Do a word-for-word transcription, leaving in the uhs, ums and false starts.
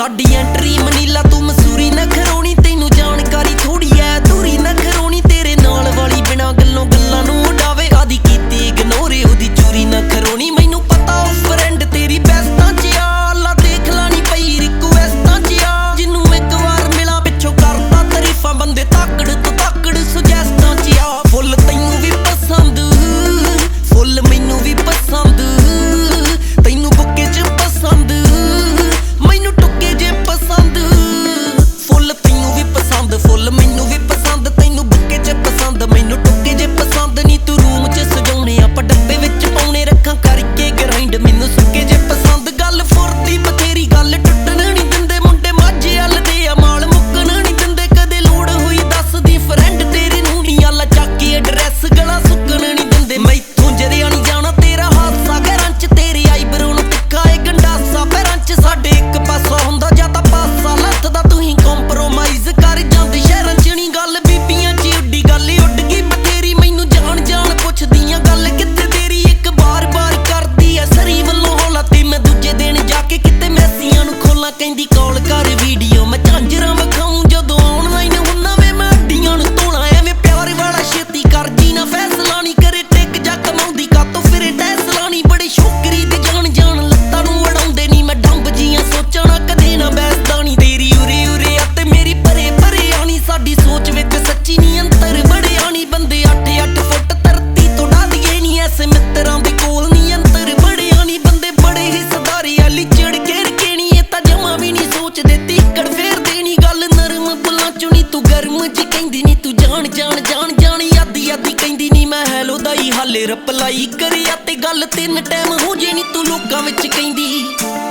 साडी entry Manila तू मसूरी ना खरोनी तैनू जानकारी थोड़ी है दूरी ना खरोनी तेरे नाल वाली बिना गल्लों गल्लां नू उड़ावे आदी कीती इग्नोर ओदी चोरी ना खरोनी मैनू पता ओ फ्रेंड तेरी बेस्टां च आ अल्लाह देख लानी पई रिक्वेस्टां च आ जिन्नू एक वार मिला पिछों करदा तारीफां बंदे ताकड़ तो ताकड़ सुजैस्टां च आ फुल तैनू भी पसंद फुल मैनू भी पसंद तैनू बुक्के च पसंद मैनू टुक्के जे पसंद फुल तैनू भी पसंद फुल मैनू भी पसंद तैनू बुक्के च पसंद मैनू टुक्के जे पसंद नी तू रूम च सजाउने आपां डब्बे विच पाउने रखां करके ग्राइंड मैनू सुक्के जे पसंद गल फुरदी बथेरी गल टुटण नहीं दिंदे मुंडे माझे हलदे आ माल मुक्कण नहीं दिंदे कदे लोड़ होई दसदी फ्रेंड तेरे नू नी आला ਚੱਕ के एड्रैस गला सुक्कण नहीं दिंदे मैथों जरिया नहीं जाना तेरा हादसा घरां च तेरी आईब्रो नू टिक्का ए गंडासा पैरां च साडे एक पासा हुंदा जां तां पासा लथदा तूं ही कंप्रोमाइज़ कर ਜਾਂਦੇ शहरां च नहीं गल बीबियां च उड्डी गल उड्ड गई बथेरी मैनू जान जान पुछदियां गल कित्थे तेरी एक बार बार करदी ऐ सरी वल्लों हौला ते मैं दूजे दिन जाके किते मैसियां नू खोलां कहंदी कॉल कर वीडियो मैं झांजरां विखाऊं जदों ऑनलाइन हुन्ना वे मैं हड्डियां नू धोला एवें प्यार वाला छेती कर जी ना फैसला नहीं करे टिक जा कमाउंदी कातों फिरे टैसला नहीं बड़े शोकरी ते जान जान लत्तां नू उड़ाउंदे नहीं मैं डंब जियां सोचां ना कदे ना बैसदा नहीं तेरी उरे उरे आ ते मेरी परे परे आनी साडी सोच विच सच्ची नहीं अंतर बड़े आनी बंदे अठ अठ फुट धरती तो डा दिए नहीं ऐसे मित्रां दे कोल नहीं अंतर बड़े आनी बंदे बड़े हिस्सेदारी आली चिड़ के रखेनी ए तां जमा भी नहीं सोचदे तीकड़ फेर देनी गल नरम बुल्लां चों नी तू गर्म च कहंदी नी तू जान जान जान जान आदी आदी कहंदी नी मैं हैलो दा ही हाले रिप्लाई करिया ते गल तीन टाइम हो जे नी तू लोकां विच कहंदी